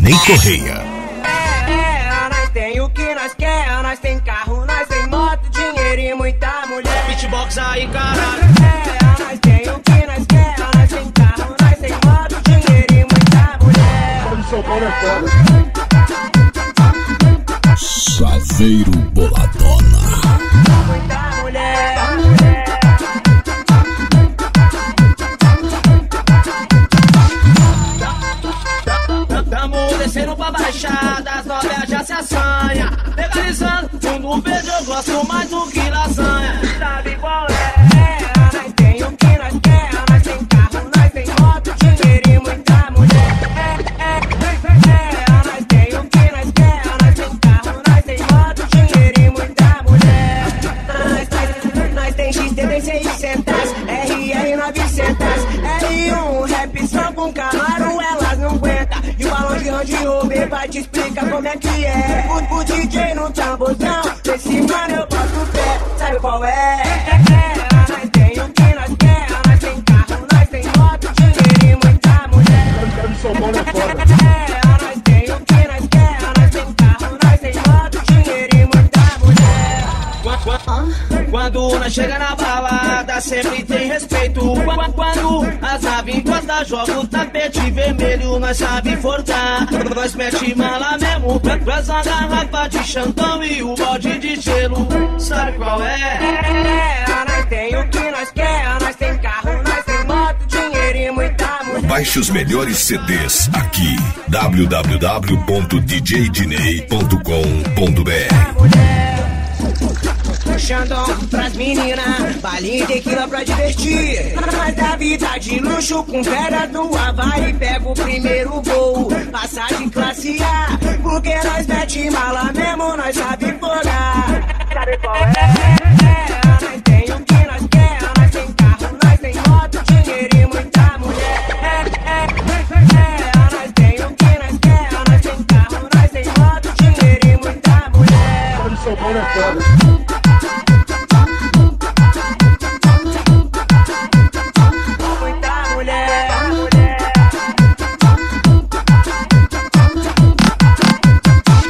Dinei Correia. Nós tem o que nós quer, nós tem carro, nós tem moto, dinheiro e muita mulher. Beatbox aí, caralho. Nós tem o que nós quer, nós tem carro, nós tem moto, dinheiro e muita mulher. Chaveiro Boladona. Muita mulher. Tamo descendo pra baixada, as novelas já se assanha. Legalizando, fundo verde eu gosto mais do que lasanha. Sabe qual é? Nós tem o que nós quer, nós tem carro, nós tem moto, dinheiro e muita mulher. Nós tem o que nós quer, nós tem carro, nós tem moto, dinheiro e muita mulher. Nós tem XT 600, RR 900, R1, rap só com Camaro, elas não aguentam. E o balão de Range Rover vai te explicar como é que é. O DJ no tamborzão, esse mano eu boto pé, sabe qual é? Nós tem o que nós quer, nós tem carro, nós tem moto, dinheiro e muita mulher. Nós tem o que nós quer, nós tem carro, nós tem moto, dinheiro e muita mulher. Quando nós chega na balada, sempre tem respeito. Quando as naves encostam, joga o tapete vermelho, nós sabe forçar. Nós mete mala mesmo, traz uma garrafa de Xandão e o balde de gelo. Sabe qual é? Nós tem o que nós quer, nós tem carro, nós tem moto, dinheiro e muita mulher. Baixe os melhores CDs aqui. www.djdinei.com.br. Xandão pras meninas, balinha e tequila pra divertir. Mas da vida de luxo com pedra do Havaí, pega o primeiro voo, passagem classe A. Porque nós mete mala mesmo, nós sabe folgar.